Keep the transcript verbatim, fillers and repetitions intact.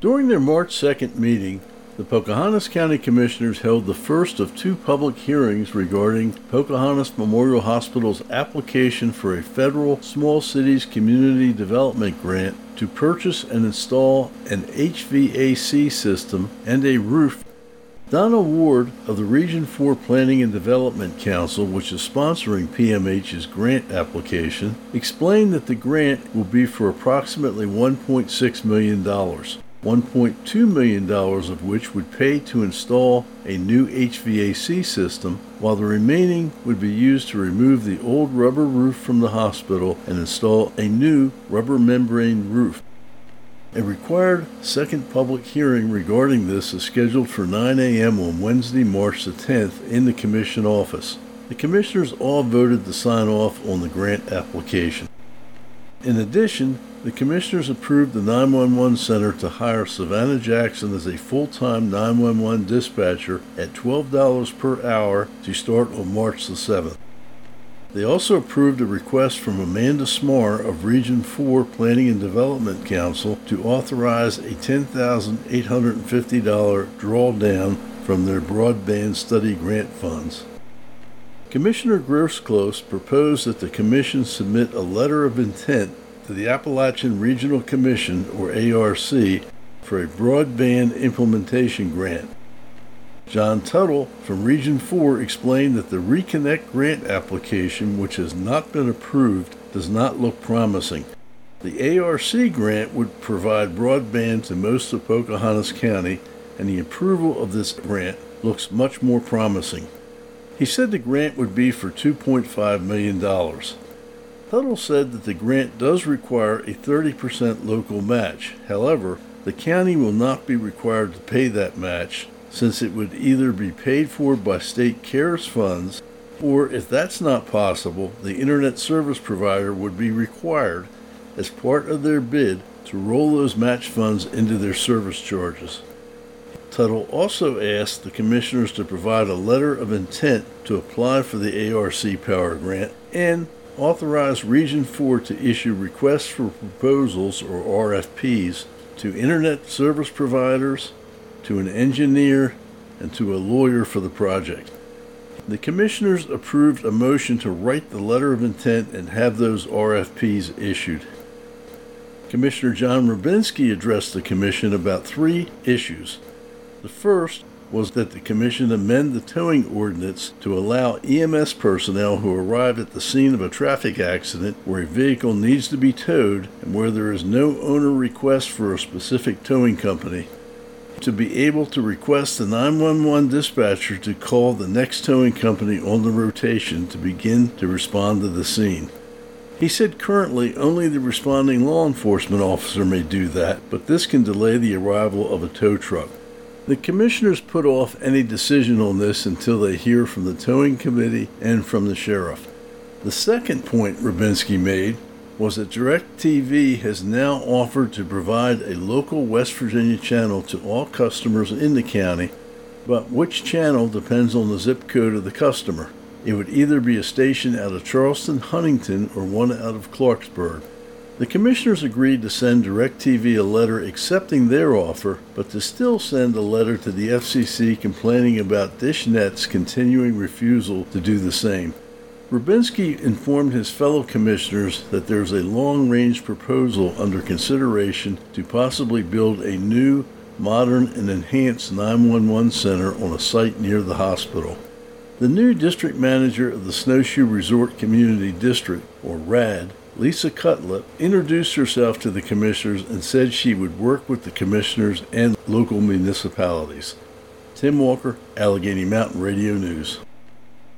During their March second meeting, the Pocahontas County Commissioners held the first of two public hearings regarding Pocahontas Memorial Hospital's application for a federal Small Cities Community Development Grant to purchase and install an H V A C system and a roof. Donna Ward of the Region four Planning and Development Council, which is sponsoring P M H's grant application, explained that the grant will be for approximately one point six million dollars. one point two million dollars of which would pay to install a new H V A C system, while the remaining would be used to remove the old rubber roof from the hospital and install a new rubber membrane roof. A required second public hearing regarding this is scheduled for nine a.m. on Wednesday, March the tenth in the Commission office. The Commissioners all voted to sign off on the grant application. In addition, the Commissioners approved the nine one one Center to hire Savannah Jackson as a full-time nine one one dispatcher at twelve dollars per hour to start on March the seventh. They also approved a request from Amanda Smar of Region four Planning and Development Council to authorize a ten thousand eight hundred fifty dollars drawdown from their broadband study grant funds. Commissioner Grosclose proposed that the Commission submit a letter of intent to the Appalachian Regional Commission, or A R C, for a broadband implementation grant. John Tuttle from Region four explained that the Reconnect grant application, which has not been approved, does not look promising. The A R C grant would provide broadband to most of Pocahontas County, and the approval of this grant looks much more promising. He said the grant would be for two point five million dollars. Tuttle said that the grant does require a thirty percent local match. However, the county will not be required to pay that match, since it would either be paid for by state CARES funds, or if that's not possible, the internet service provider would be required, as part of their bid, to roll those match funds into their service charges. Tuttle also asked the Commissioners to provide a letter of intent to apply for the A R C Power Grant and authorize Region four to issue requests for proposals, or R F Ps, to internet service providers, to an engineer, and to a lawyer for the project. The Commissioners approved a motion to write the letter of intent and have those R F Ps issued. Commissioner John Rubinski addressed the Commission about three issues. The first was that the Commission amend the towing ordinance to allow E M S personnel who arrive at the scene of a traffic accident where a vehicle needs to be towed and where there is no owner request for a specific towing company to be able to request the nine one one dispatcher to call the next towing company on the rotation to begin to respond to the scene. He said currently only the responding law enforcement officer may do that, but this can delay the arrival of a tow truck. The Commissioners put off any decision on this until they hear from the towing committee and from the sheriff. The second point Rubinski made was that DirecTV has now offered to provide a local West Virginia channel to all customers in the county, but which channel depends on the zip code of the customer. It would either be a station out of Charleston, Huntington, or one out of Clarksburg. The Commissioners agreed to send DirecTV a letter accepting their offer, but to still send a letter to the F C C complaining about DishNet's continuing refusal to do the same. Rubinski informed his fellow Commissioners that there is a long-range proposal under consideration to possibly build a new, modern, and enhanced nine one one center on a site near the hospital. The new district manager of the Snowshoe Resort Community District, or R A D, Lisa Cutlip, introduced herself to the Commissioners and said she would work with the Commissioners and local municipalities. Tim Walker, Allegheny Mountain Radio News.